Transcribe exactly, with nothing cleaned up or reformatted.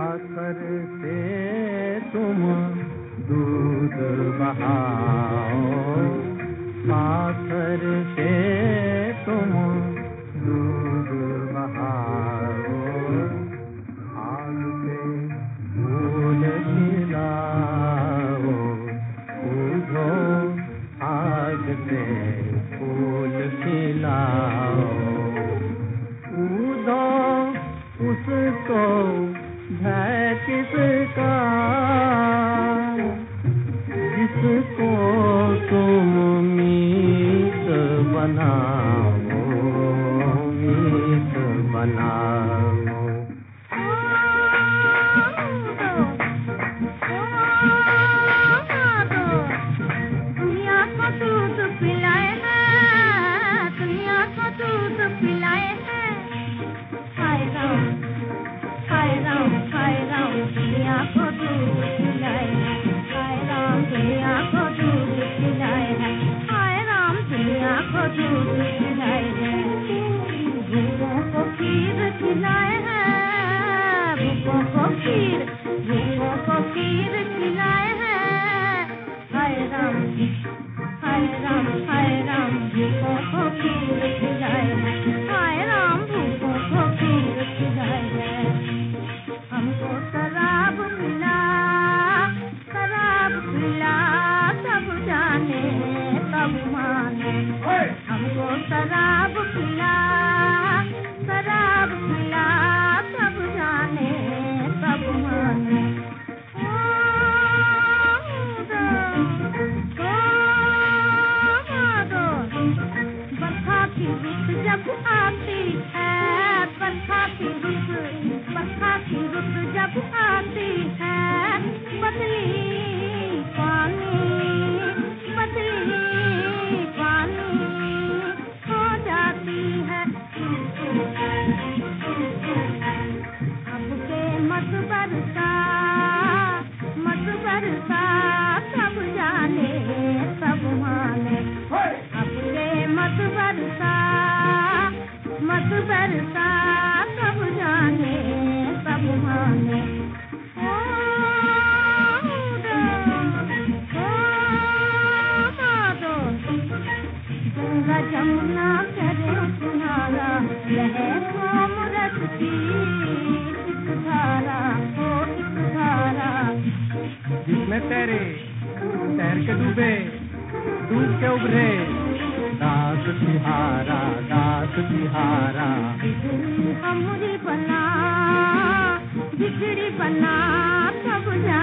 साकर से तुम दूध बहाओ, साकर से तुम दूध बहाओ, आग से फूल खिलाओ, पूजो आग से फूल खिलाओ, पूजो उसको भय किसका जिसको तुम मीत बनाओ, मीत बनाओ। दुनिया को दूध पिलाए हैं, दुनिया को दूध पिलाए हैं, हाय राम हाय राम हाय राम, दुनिया को दूध पिलाए हैं, हाय राम दुनिया को दूध पिलाए हैं, हाय राम दुनिया को दूध पिलाए हैं। भूखों को खीर खिलाए हैं, भूखों को खीर, भूखों को खीर खिलाए हैं, हाय राम हाय राम हाय राम, भूखों को खीर खिलाए हैं, हाय राम भूखों को खीर खिलाए हैं। हमको शराब पिला, शराब पिला, सब जाने सब माने, हमको शराब पिला, शराब पिला, सब जाने सब माने। बरखा की रुत जब आती है, बरखा की रुत, बरखा की रुत जब आती है, बदली पानी, बदली पानी हो जाती है। अब के मत बरसा, मत बरसा, सब जाने सब माने, अब के मत बरसा, मत बरसा, सब जाने सब माने। ओ माधो, गंगा जमुना करे किनारा, रहे कोमरस की एक धारा, ओ एक धारा, जिसमें तेरे तैर के डूबे, डूब के उभरे, दास तिहारा, दास तिहारा, बिगड़ी हमरी बना, बिगड़ी बना, सब जाने